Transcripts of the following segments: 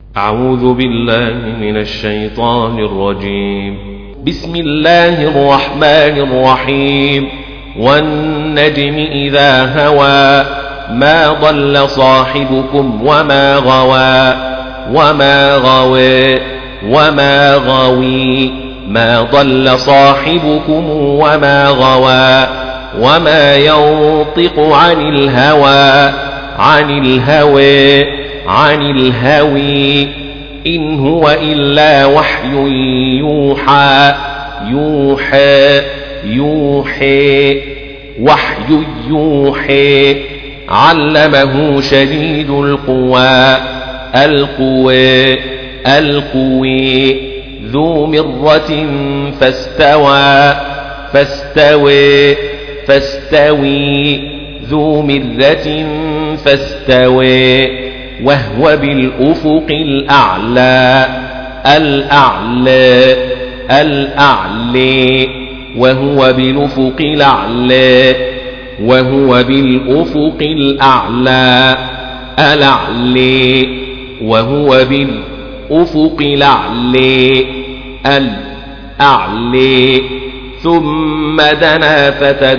أعوذ بالله من الشيطان الرجيم. بسم الله الرحمن الرحيم. والنجم إذا هوى ما ضل صاحبكم وما غوى وما غوي ما ضل صاحبكم وما غوى وما ينطق عن الهوى إن هو إلا وحي يوحى علمه شديد القوى ذو مرة فاستوى ذو مرة فاستوى وهو بالأفق الأعلى وهو بالأفق الأعلى ثم دنا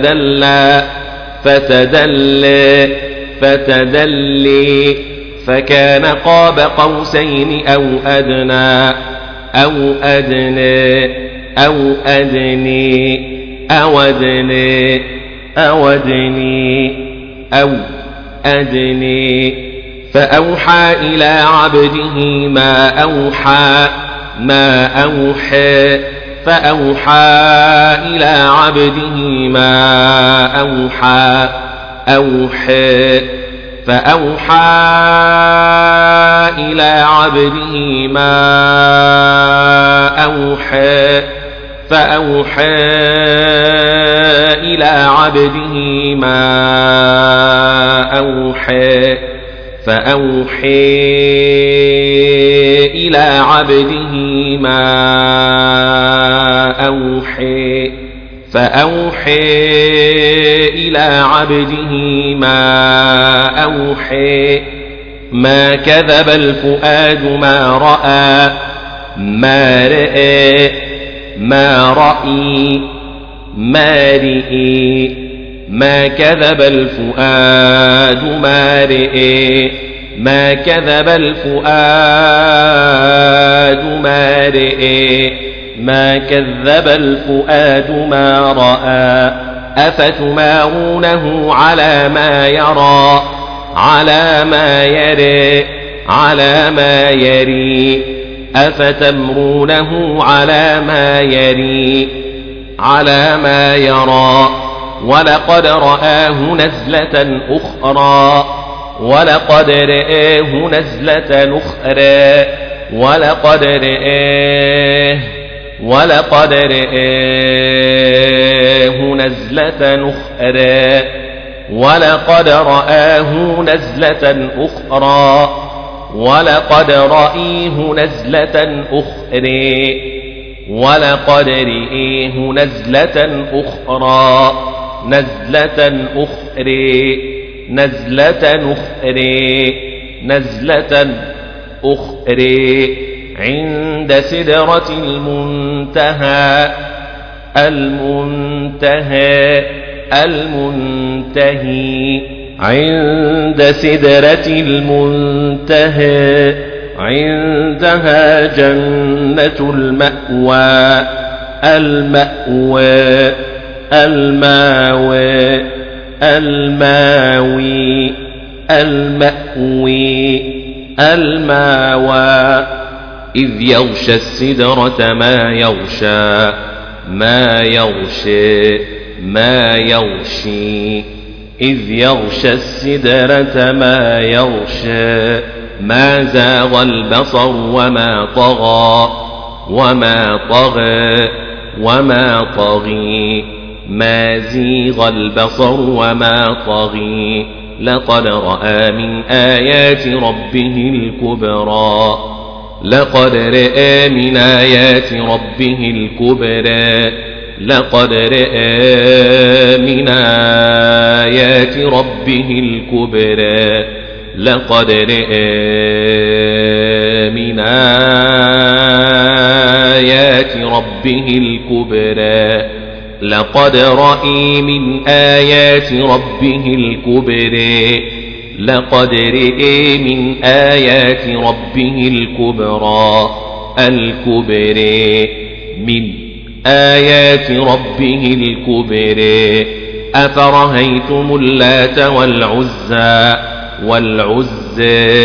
فتدلى فكان قاب قوسين أو أدنى فأوحى إلى عبده ما أوحى ما كذب الفؤاد ما رأى ما كذب الفؤاد ما رأى أفتمارونه على ما يري أفتمرونه على ما يرى ولقد رآه نزلة أخرى نزلة أخرى عند سدرة المنتهى عند سدرة المنتهى عندها جنة المأوى إذ يغشى السدرة ما يغشي إذ يغشى السدرة ما يغشى ما زاغ البصر وما طغى ما زيغ البصر وما طغي لقد رأى من آيات ربه الكبرى لقد رأى من آيات ربه الكبرى لقد رأى من آيات ربه الكبرى لقد رأى من آيات ربه الكبرى الكبرى من آيات ربه الكبرى أفرأيتم اللات والعزى والعزى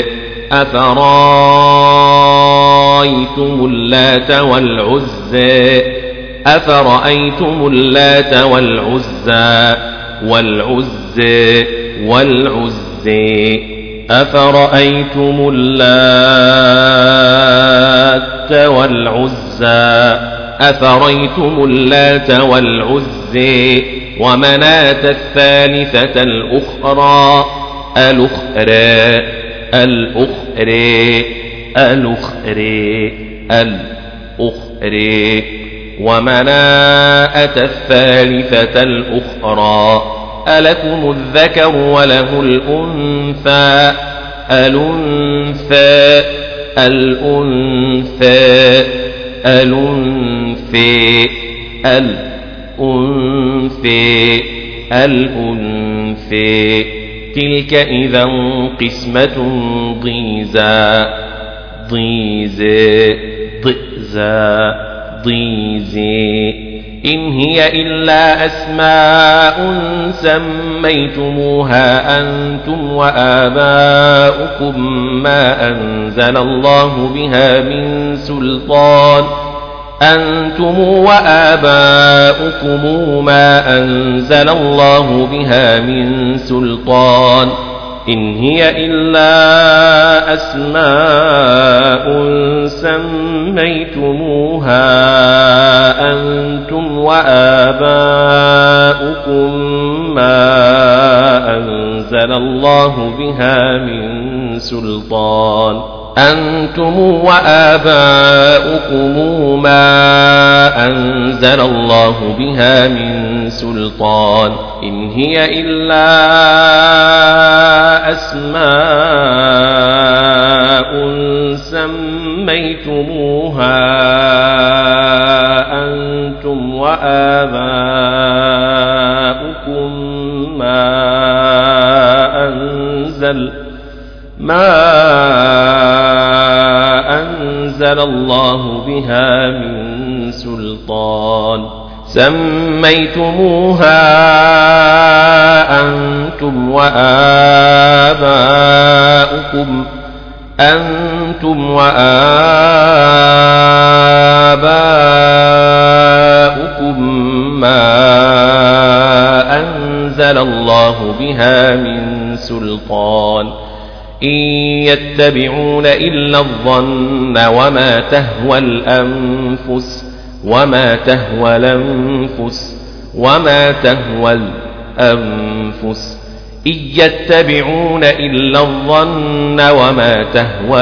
أفرأيتم اللات والعزى أفرأيتم اللات والعزى والعزى والعزى أفرأيتم اللات والعزى أفرأيتم اللات والعزى ومناة الثالثة الأخرى الأخرى الأخرى الأخرى الأخرى ومناة الثالثة الأخرى ألكم الذكر وله الأنثى الأنثى الأنثى الأنثى الأنثى الأنثى تلك إذا قسمة ضيزى ضيزى ضئزى ضيزى إن هي إلا أسماء سميتموها أنتم وآباؤكم ما أنزل الله بها من سلطان أنتم وآباؤكم ما أنزل الله بها من سلطان إن هي إلا أسماء سميتموها أنتم وآباؤكم ما أنزل الله بها من سلطان أنتم وآباؤكم ما أنزل الله بها من سلطان إن هي إلا أسماء سميتموها أنتم وآباؤكم ما أنزل الله بها من سلطان سميتموها أنتم وآباؤكم ما أنزل الله بها من سلطان إن يتبعون إلا الظن وما تهوى الأنفس وما تهوى الأنفس إن يتبعون إلا الظن وما تهوى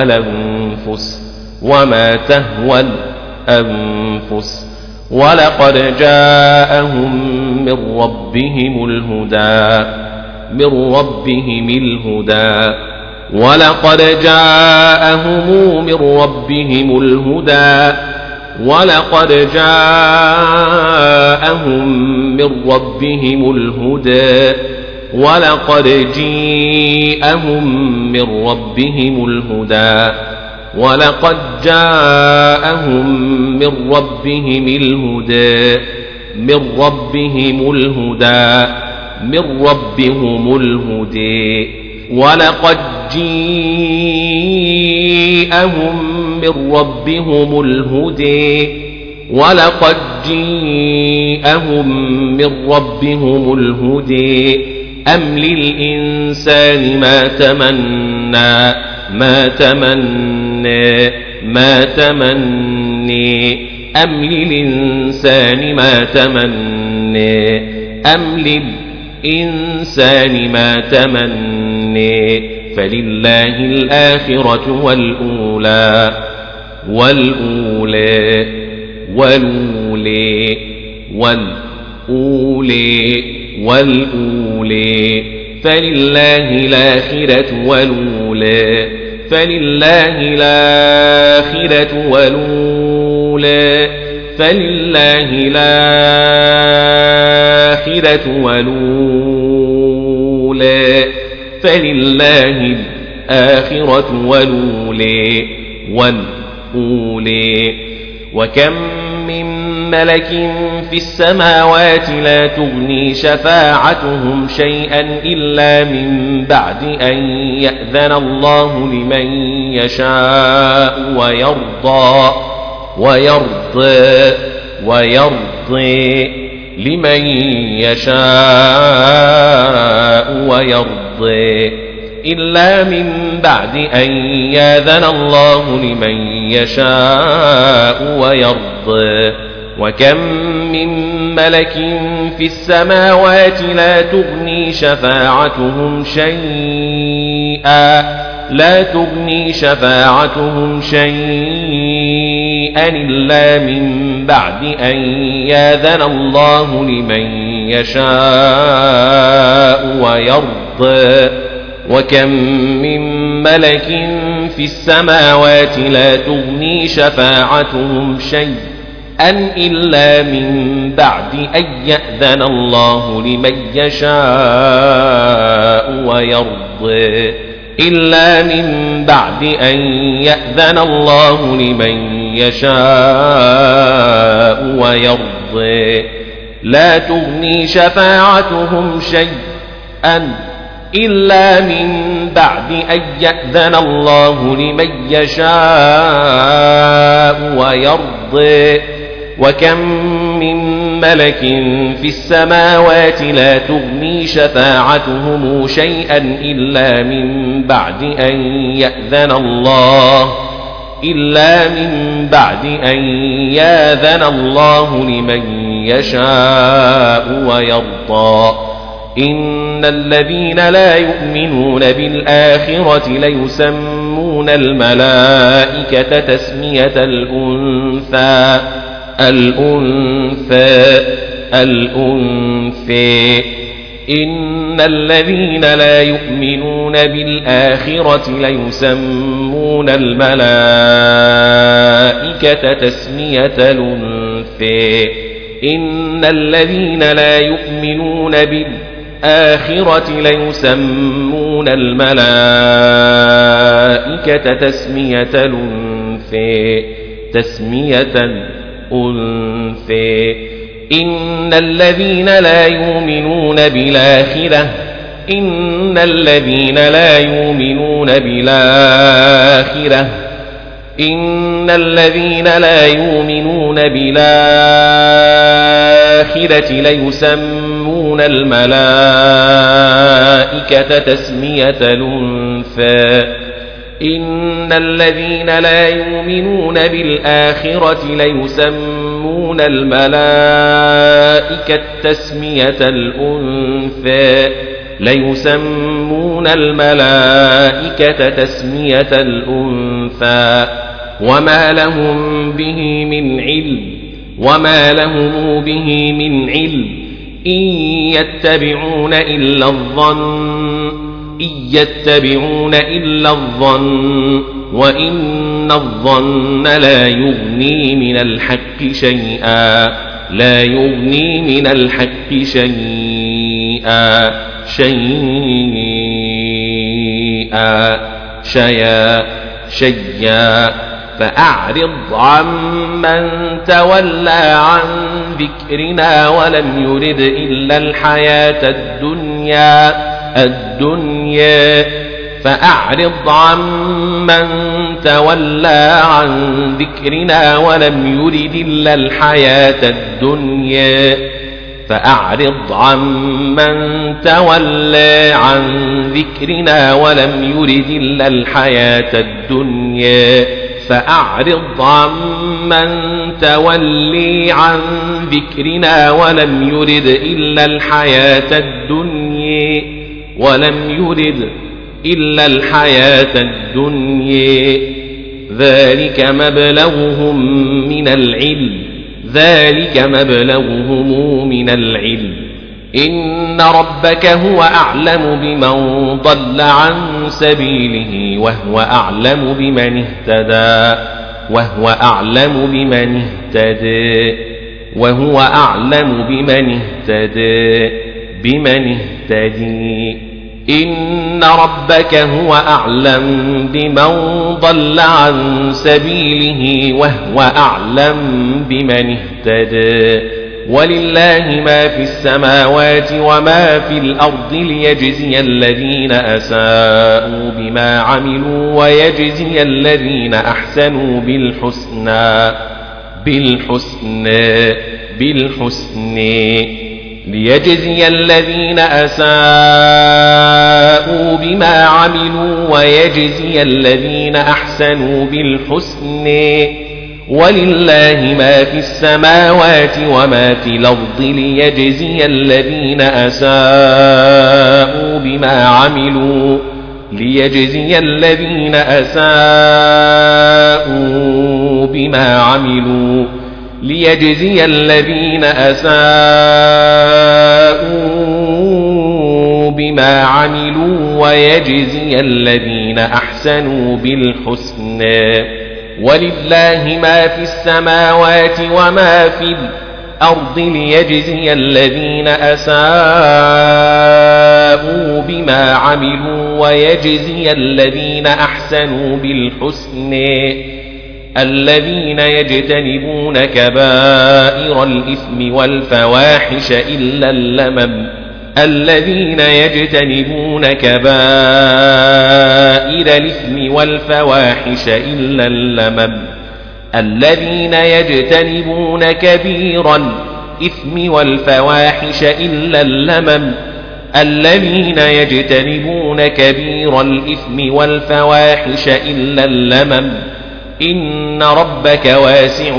الأنفس ولقد جاءهم من ربهم الهدى ولقد جاءهم من ربهم الهدى ولقد جاءهم من ربهم الهدى ولقد جاءهم من ربهم الهدى ولقد جاءهم من ربهم الهدى من ربهم الهدى ولقد جاءهم من ربهم الهدى ولقد جاءهم من ربهم الهدى أم للإنسان ما تمنى أم للإنسان ما تمنى فلله الآخرة والأولى فلله الآخرة والأولى فلله الآخرة والأولى فلله الآخرة والأولى فلله الآخرة والأولى وكم من ملك في السماوات لا تغني شفاعتهم شيئا إلا من بعد أن يأذن الله لمن يشاء ويرضى لمن يشاء ويرضى إلا من بعد أن يأذن الله لمن يشاء ويرضى وكم من ملك في السماوات لا تغني شفاعتهم شيئا إلا من بعد أن يأذن الله لمن يشاء ويرضى وكم من ملك في السماوات لا تغني شفاعتهم شيئا إلا من بعد أن يأذن الله لمن يشاء ويرضى إلا من بعد أن يأذن الله لمن يشاء ويرضى لا تغني شفاعتهم شيئا إلا من بعد أن يأذن الله لمن يشاء ويرضى وكم من ملك في السماوات لا تغني شفاعتهم شيئا إلا من بعد أن يأذن الله لمن يشاء ويرضى إن الذين لا يؤمنون بالآخرة ليسمون الملائكة تسمية الأنثى إن الذين لا يؤمنون بالآخرة ليسمون الملائكة تسمية الأنثى إن الذين لا يؤمنون بالآخرة ليسمون الملائكة تسمية الأنثى إن الذين لا يؤمنون بالآخرة إن الذين لا يؤمنون بالآخرة ليسمون الملائكة تسمية الأنثى إن الذين لا يؤمنون بالآخرة ليسمون الملائكة تسمية الأنثى وما لهم به من علم إن يتبعون إلا الظن وإن الظن لا يغني من الحق شيئا فأعرض عمن تولى عن ذكرنا ولم يرد إلا الحياة الدنيا فأعرض عمن تولى عن ذكرنا ولم يرد إلا الحياة الدنيا فأعرض عمن تولى عن ذكرنا ولم يرد إلا الحياة الدنيا فأعرض عمن تولي عن ذكرنا ولم يرد إلا الحياة الدنيا ذلك مبلغهم من العلم إن ربك هو أعلم بمن ضل عن سبيله وهو أعلم بمن اهتدى وهو أعلم بمن اهتدى وهو أعلم بمن اهتدى بمن اهتدي إن ربك هو أعلم بمن ضل عن سبيله وهو أعلم بمن اهتدى ولله ما في السماوات وما في الأرض ليجزي الذين أساءوا بما عملوا ويجزي الذين أحسنوا بالحسنى ليجزي الذين أساءوا بما عملوا ويجزي الذين أحسنوا بالحسنى ولله ما في السماوات وما في الأرض ليجزي الذين أساءوا بما عملوا ليجزي الذين أساءوا بما عملوا ويجزي الذين أحسنوا بالحسنى ولله ما في السماوات وما في الأرض ليجزي الذين أساءوا بما عملوا ويجزي الذين أحسنوا بالحسنى الذين يجتنبون كبائر الإثم والفواحش إلا اللمم الذين يجتنبون كبائر الإثم والفواحش إلا اللمم الذين يجتنبون كبير الإثم والفواحش إلا اللمم الذين يجتنبون كبير الإثم والفواحش إلا اللمم إن ربك واسع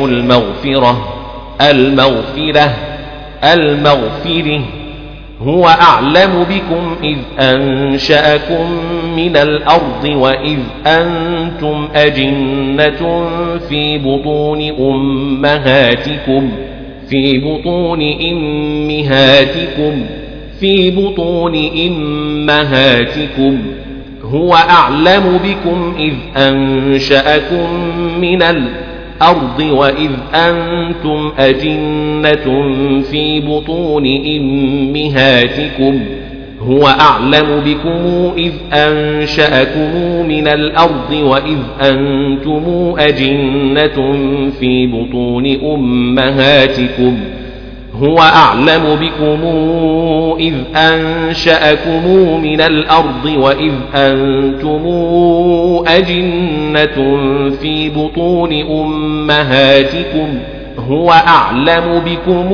المغفرة هو أعلم بكم إذ أنشأكم من الأرض وإذ أنتم أجنة في بطون أمهاتكم هو أعلم بكم إذ أنشأكم من الأرض وإذ أنتم أجنة في بطون أمهاتكم هو أعلم بكم إذ أنشأكم من الأرض وإذ أنتم أجنة في بطون أمهاتكم هو أعلم بكم إذ أنشأكم من الأرض وإذ أنتم أجنة في بطون أمهاتكم هو أعلم بكم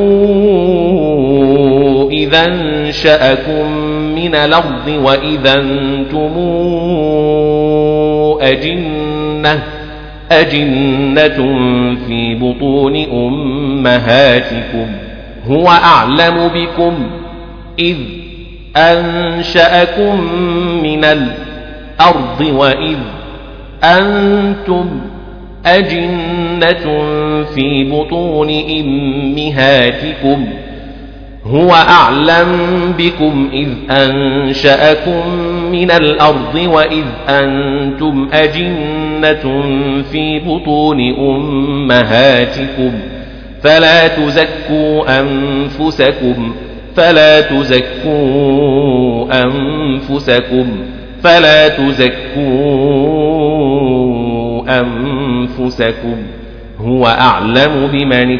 إذ أنشأكم من الأرض وإذ أنتم أجنة في بطون أمهاتكم هو أعلم بكم إذ أنشأكم من الأرض وإذ أنتم أجنة في بطون أمهاتكم هو أعلم بكم إذ أنشأكم من الأرض وإذ أنتم أجنة في بطون أمهاتكم فلا تزكوا أنفسكم هو أعلم بمن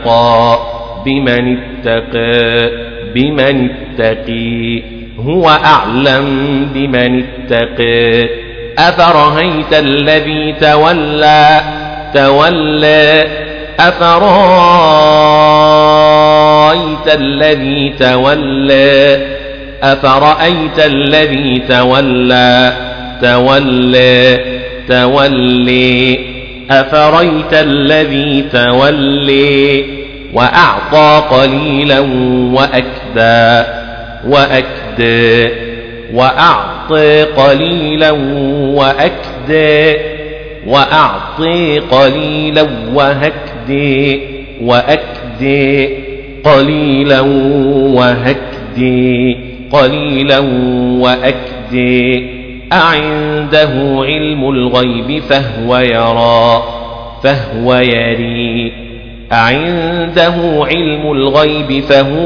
اتقى هو أعلم بمن اتقى أفرأيت الذي تولى أفرأيت الذي تولى أفرأيت الذي تولى وأعطى قليلا وأعطى قليلا وأكدى قليلا وهكدى يهدي قليلا وأكدي أعنده علم الغيب فهو يري أعنده علم الغيب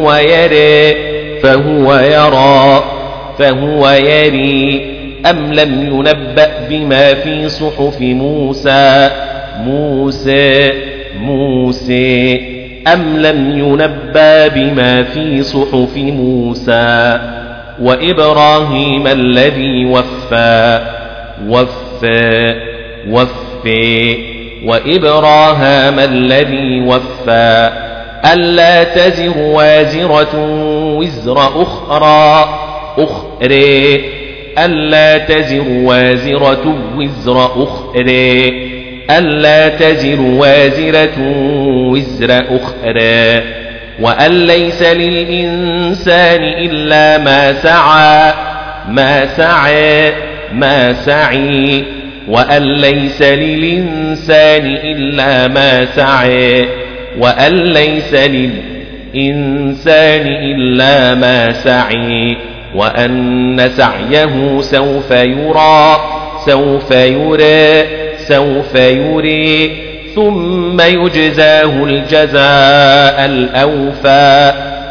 فهو يري أم لم ينبأ بما في صحف موسى أم لم ينبأ بما في صحف موسى وإبراهيم الذي وفى وإبراهام الذي وفى ألا تزر وازرة وزر أخرى ألا تزر وازرة وزر أخرى وأن ليس للإنسان إلا ما سعى وأن ليس للإنسان إلا ما سعى وأن سعيه سوف يرى ثم يجزاه الجزاء الأوفى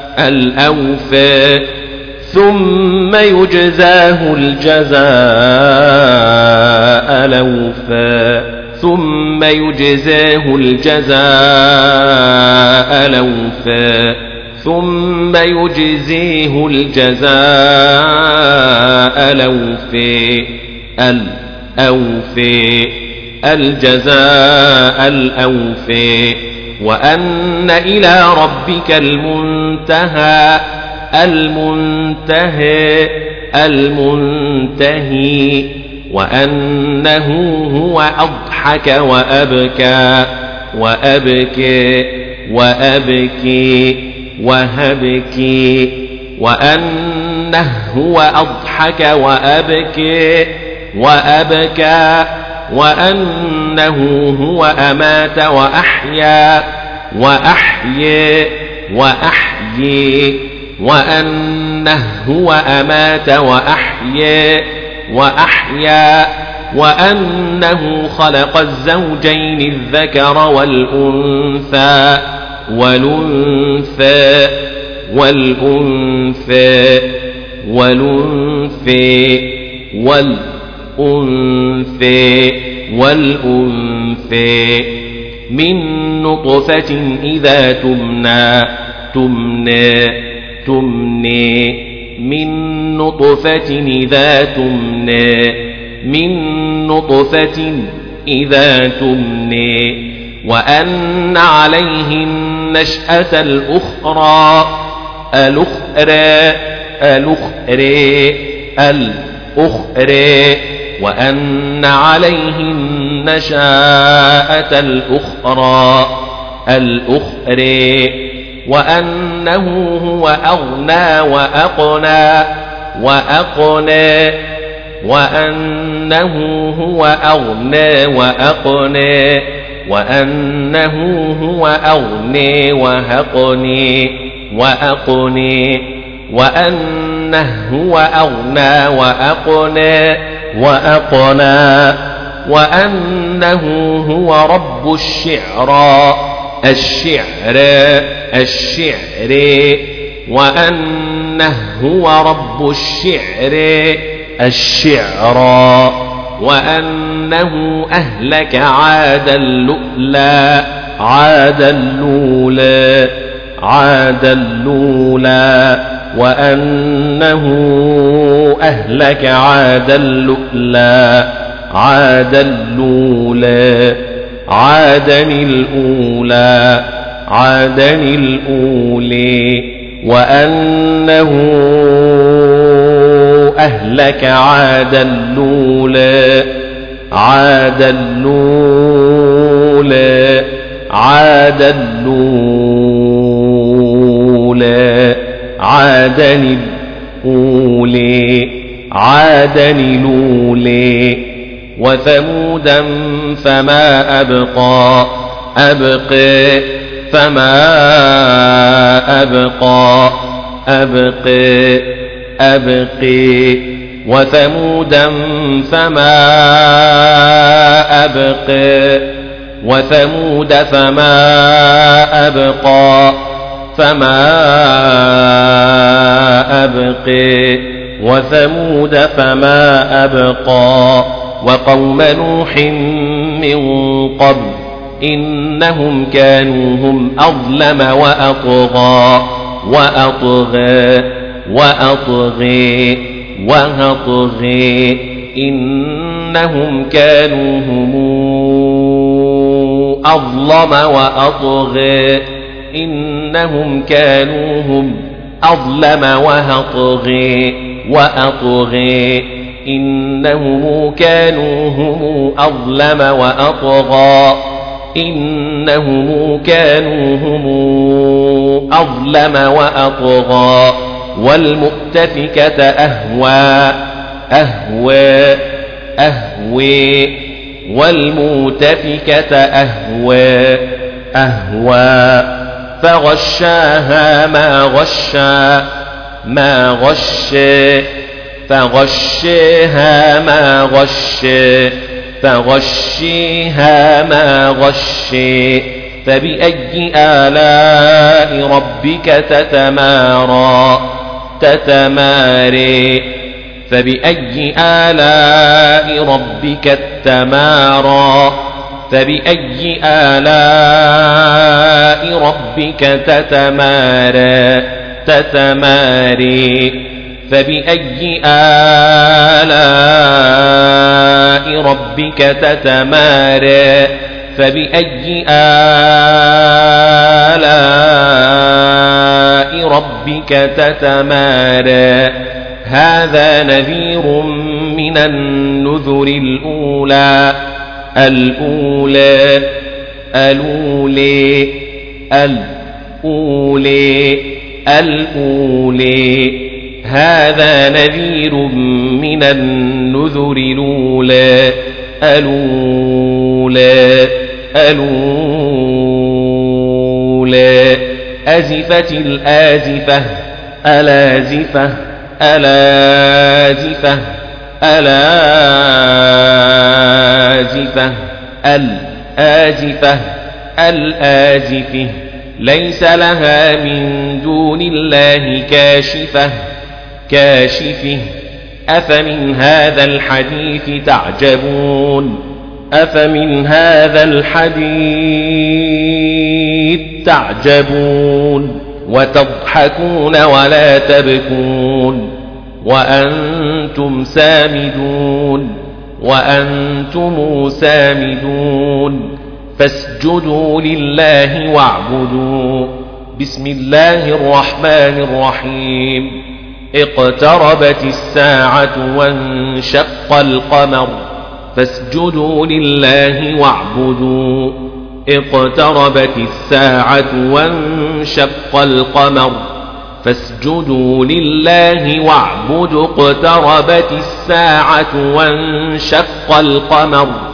ثم يجزيه الجزاء الأوفى وأن إلى ربك المنتهى وأنه هو أضحك وأبكي وأنه هو أضحك وأبكى وأنه هو أمات وأنه هو أمات وأحيا وأنه خلق الزوجين الذكر والأنثى والأنثى من نطفة إذا تمنى من نطفة إذا تمنى وأن عليه النشأة الأخرى وأن عليه النشاءة الأخرى وأنه هو أغنى وأنه هو أغنى وأقنى وأنه هو رب الشعر وأنه هو رب الشعر وأنه أهلك عاد الأولى وأنه أهلك عاد الأولى وأنه أهلك عاد الأولى عادن الأولى وثمودا فما أبقى أبق وثمودا فما أبقى وثمود فما أبقى وقوم نوح من قبل إنهم كانوا هم أظلم وأطغى إنهم كانوا هم أظلم وأطغى إنهم كانوا هم أظلم وأطغى إنهم كانوا هم أظلم وأطغى إنهم كانوا هم أظلم وأطغى والمؤتفكة أهوى والمؤتفكة أهوى فغشاها ما غشى فغشيها ما غشي فبأي آلاء ربك تتماري فبأي آلاء ربك تتماري فبأي آلاء ربك تتمارى هذا نذير من النذر الأولى هذا نذير من النذر الأولى أزفت الآزفة الآزفة ليس لها من دون الله كاشفة أفمن هذا الحديث تعجبون وتضحكون ولا تبكون وأنتم سامدون فاسجدوا لله واعبدوا بسم الله الرحمن الرحيم اقتربت الساعة وانشق القمر فاسجدوا لله واعبدوا اقتربت الساعة وانشق القمر فاسجدوا لله واعبدوا اقتربت الساعة وانشق القمر